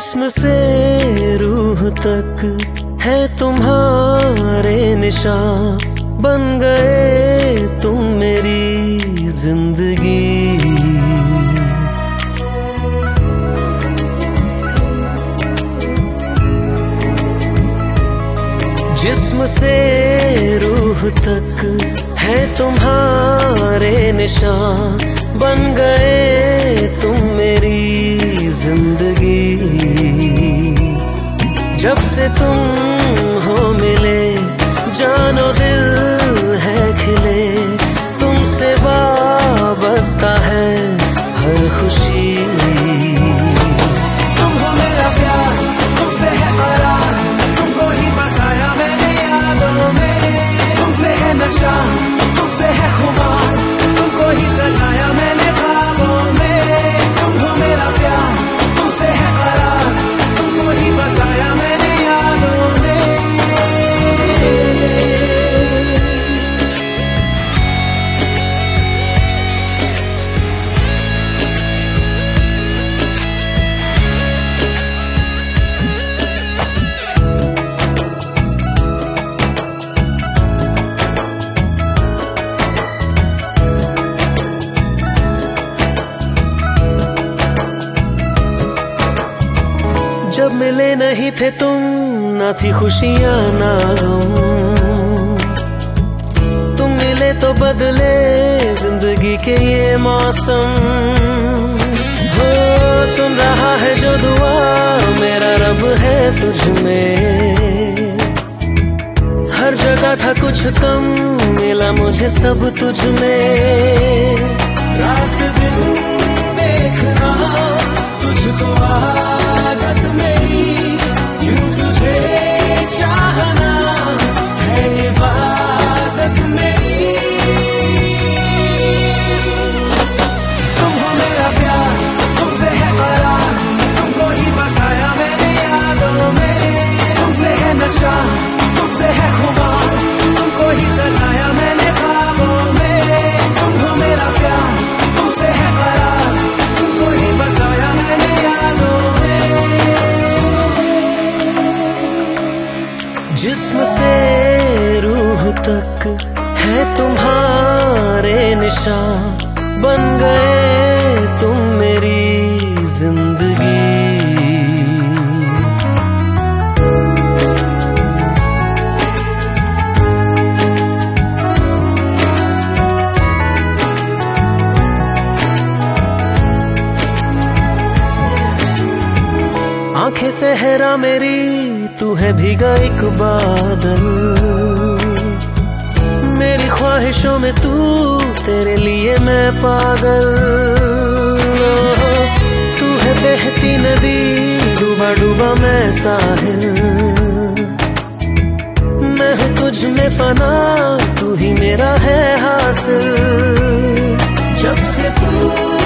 जिस्म से रूह तक है तुम्हारे निशान, बन गए तुम मेरी जिंदगी। जिस्म से रूह तक है तुम्हारे निशान, बन गए तुम मेरी जिंदगी। जब से तुम हो मिले जानो दिल है खिले, तुमसे वाबस्ता है हर खुशी। तुम हो मेरा प्यार, तुमसे है करार, तुमको ही बसाया मैंने यादों में। तुमसे है नशा, तुमसे है खुमार, तुमको ही सजाया मैंने ख्वाबों में। तुम हो मेरा प्यार, तुमसे है करार, तुमको ही बसाया मैंने यादों में। जब मिले नहीं थे तुम, ना थी खुशियां ना गम। तुम मिले तो बदले जिंदगी के ये मौसम। हो सुन रहा है जो दुआ, मेरा रब है तुझ में। हर जगह था कुछ कम, मिला मुझे सब तुझ में। रात दिन देखना तुझको आदत मेरी, यूं तुझे चाहना है इबादत मेरी। तुम हो मेरा प्यार, तुमसे है करार, तुमको ही बसाया मैंने यादों में। तुमसे है नशा, तुमसे है खुमार, तुमको ही सजाया मैंने ख्वाबों में। तुम हो मेरा प्यार, तुमसे है करार, तुमको ही बसाया मैंने यादों में। जिस्म से रूह तक है तुम्हारे निशान, बन गए तुम मेरी जिंदगी। आंखें सहरा मेरी, तू है भीगा एक बादल। मेरी ख्वाहिशों में तू, तेरे लिए मैं पागल। तू है बहती नदी, डूबा डूबा मैं साहिल। मैं हूँ तुझ में फना, तू ही मेरा है हासिल। जब से तू